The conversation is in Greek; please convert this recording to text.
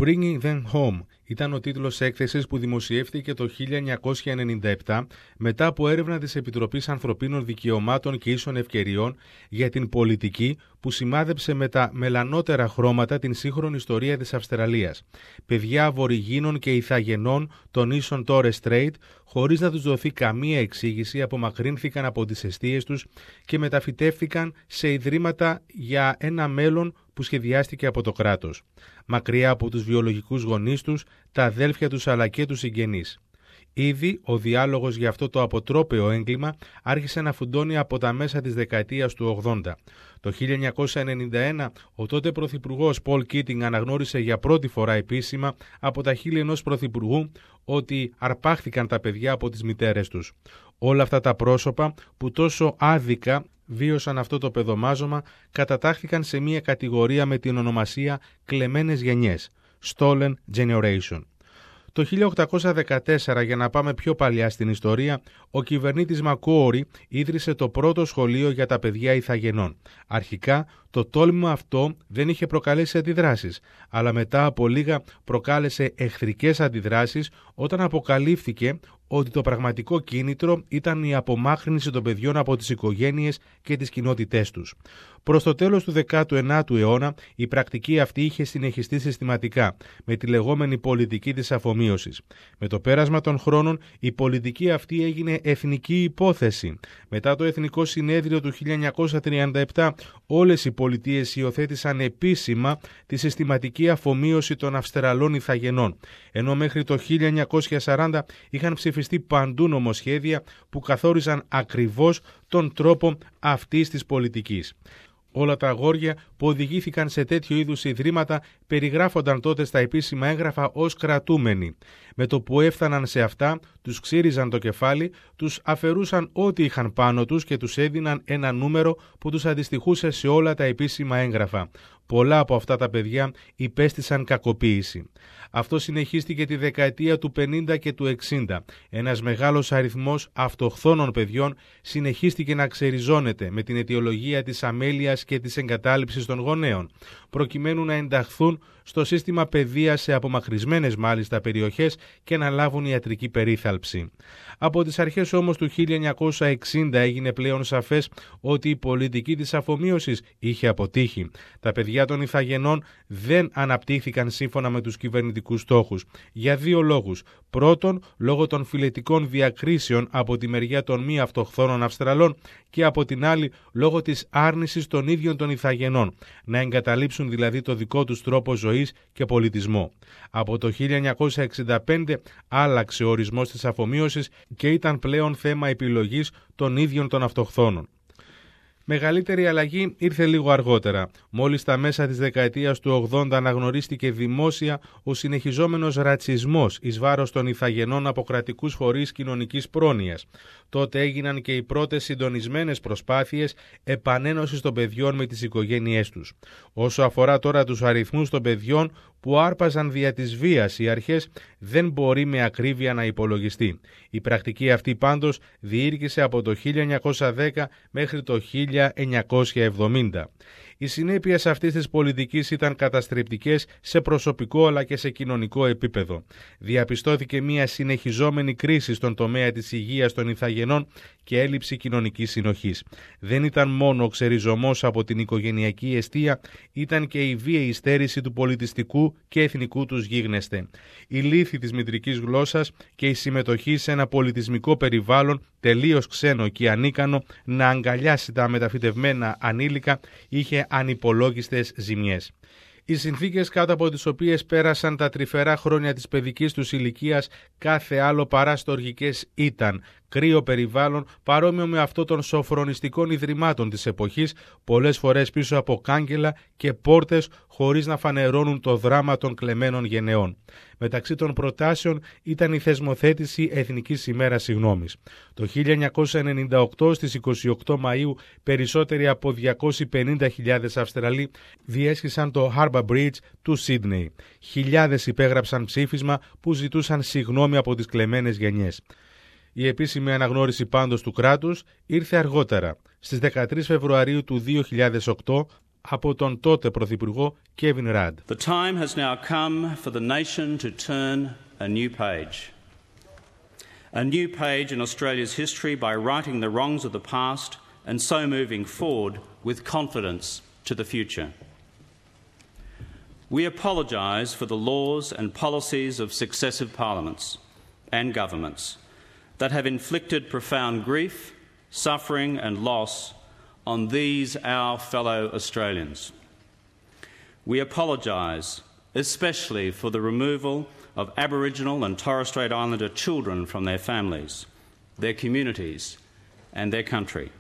Bringing Them Home ήταν ο τίτλος έκθεσης που δημοσιεύτηκε το 1997 μετά από έρευνα της Επιτροπής Ανθρωπίνων Δικαιωμάτων και Ίσων Ευκαιριών για την πολιτική που σημάδεψε με τα μελανότερα χρώματα την σύγχρονη ιστορία της Αυστραλίας. Παιδιά Αβοριγίνων και Ιθαγενών των ίσων Torres Strait, χωρίς να τους δοθεί καμία εξήγηση, απομακρύνθηκαν από τις εστίες τους και μεταφυτεύθηκαν σε ιδρύματα για ένα μέλλον που σχεδιάστηκε από το κράτος, μακριά από τους βιολογικούς γονείς τους, τα αδέλφια τους αλλά και τους συγγενείς. Ήδη ο διάλογος για αυτό το αποτρόπαιο έγκλημα άρχισε να φουντώνει από τα μέσα της δεκαετίας του 80. Το 1991 ο τότε πρωθυπουργός Πολ Κίτινγκ αναγνώρισε για πρώτη φορά επίσημα από τα χείλη ενός πρωθυπουργού ότι αρπάχθηκαν τα παιδιά από τις μητέρες τους. Όλα αυτά τα πρόσωπα που τόσο άδικα βίωσαν αυτό το παιδομάζωμα κατατάχθηκαν σε μια κατηγορία με την ονομασία «κλεμμένες γενιές» Stolen Generation. Το 1814, για να πάμε πιο παλιά στην ιστορία, ο κυβερνήτης Μακουόρι ίδρυσε το πρώτο σχολείο για τα παιδιά Ιθαγενών. Αρχικά, το τόλμημα αυτό δεν είχε προκαλέσει αντιδράσεις, αλλά μετά από λίγα προκάλεσε εχθρικές αντιδράσεις όταν αποκαλύφθηκε ότι το πραγματικό κίνητρο ήταν η απομάκρυνση των παιδιών από τις οικογένειες και τις κοινότητές τους. Προς το τέλος του 19ου αιώνα, η πρακτική αυτή είχε συνεχιστεί συστηματικά, με τη λεγόμενη πολιτική της αφομοίωσης. Με το πέρασμα των χρόνων, η πολιτική αυτή έγινε εθνική υπόθεση. Μετά το Εθνικό Συνέδριο του 1937, όλες οι πολιτείες υιοθέτησαν επίσημα τη συστηματική αφομοίωση των Αυστραλών Ιθαγενών, ενώ μέχρι το 1940 είχαν ψηφιστεί παντού νομοσχέδια που καθόριζαν ακριβώς τον τρόπο αυτής της πολιτικής. Όλα τα αγόρια που οδηγήθηκαν σε τέτοιου είδους ιδρύματα περιγράφονταν τότε στα επίσημα έγγραφα ως κρατούμενοι. Με το που έφταναν σε αυτά, τους ξύριζαν το κεφάλι, τους αφαιρούσαν ό,τι είχαν πάνω τους και τους έδιναν ένα νούμερο που τους αντιστοιχούσε σε όλα τα επίσημα έγγραφα. Πολλά από αυτά τα παιδιά υπέστησαν κακοποίηση. Αυτό συνεχίστηκε τη δεκαετία του 50 και του 60. Ένας μεγάλος αριθμός αυτοχθόνων παιδιών συνεχίστηκε να ξεριζώνεται με την αιτιολογία της αμέλειας και της εγκατάλειψης των γονέων, προκειμένου να ενταχθούν στο σύστημα παιδείας σε απομακρυσμένες μάλιστα περιοχές και να λάβουν ιατρική περίθαλψη. Από τις αρχές όμως του 1960 έγινε πλέον σαφές ότι η πολιτική της αφομοίωσης είχε αποτύχει. Τα παιδιά των Ιθαγενών δεν αναπτύχθηκαν σύμφωνα με τους κυβερνητικούς στόχους, για δύο λόγους. Πρώτον, λόγω των φιλετικών διακρίσεων από τη μεριά των μη αυτοχθόνων Αυστραλών και από την άλλη λόγω της άρνησης των ίδιων των Ιθαγενών, να εγκαταλείψουν δηλαδή το δικό τους τρόπο ζωής και πολιτισμό. Από το 1965 άλλαξε ο ορισμός της αφομοίωσης και ήταν πλέον θέμα επιλογής των ίδιων των αυτοχθόνων. Μεγαλύτερη αλλαγή ήρθε λίγο αργότερα. Μόλις στα μέσα της δεκαετίας του 80 αναγνωρίστηκε δημόσια ο συνεχιζόμενος ρατσισμός εις βάρος των Ιθαγενών από κρατικούς φορείς κοινωνικής πρόνοιας. Τότε έγιναν και οι πρώτες συντονισμένες προσπάθειες επανένωσης των παιδιών με τις οικογένειές τους. Όσο αφορά τώρα τους αριθμούς των παιδιών που άρπαζαν δια της βίας οι αρχές, δεν μπορεί με ακρίβεια να υπολογιστεί. Η πρακτική αυτή πάντως διήρκησε από το 1910 μέχρι το 1970. Οι συνέπειες αυτής της πολιτικής ήταν καταστρεπτικές σε προσωπικό αλλά και σε κοινωνικό επίπεδο. Διαπιστώθηκε μια συνεχιζόμενη κρίση στον τομέα της υγείας των Ιθαγενών και έλλειψη κοινωνικής συνοχής. Δεν ήταν μόνο ο ξεριζωμός από την οικογενειακή εστία, ήταν και η βίαιη στέρηση του πολιτιστικού και εθνικού τους γίγνεσθε. Η λύθη της μητρικής γλώσσας και η συμμετοχή σε ένα πολιτισμικό περιβάλλον τελείως ξένο και ανίκανο να αγκαλιάσει τα μεταφυτευμένα ανήλικα είχε ανυπολόγιστες ζημιές. Οι συνθήκες κάτω από τις οποίες πέρασαν τα τρυφερά χρόνια της παιδικής τους ηλικίας κάθε άλλο παρά στοργικές ήταν κρύο περιβάλλον παρόμοιο με αυτό των σοφρονιστικών ιδρυμάτων της εποχής, πολλές φορές πίσω από κάγκελα και πόρτες χωρίς να φανερώνουν το δράμα των κλεμμένων γενεών. Μεταξύ των προτάσεων ήταν η θεσμοθέτηση Εθνικής ημέρας συγγνώμης. Το 1998 στις 28 Μαΐου περισσότεροι από 250.000 Αυστραλοί διέσχισαν το Harbour Bridge του Σίδνεϊ. Χιλιάδες υπέγραψαν ψήφισμα που ζητούσαν συγγνώμη από τις κλεμμένες γενιές. Η επίσημη αναγνώριση πάντως του κράτους ήρθε αργότερα. Στις 13 Φεβρουαρίου του 2008 από τον τότε Πρωθυπουργό Κέβιν Ραντ. The time has now come for the nation to turn a new page. A new page in Australia's history by righting the wrongs of the past and so moving forward with confidence to the future. We apologise for the laws and policies of successive parliaments and governments that have inflicted profound grief, suffering and loss on these our fellow Australians. We apologise especially for the removal of Aboriginal and Torres Strait Islander children from their families, their communities and their country.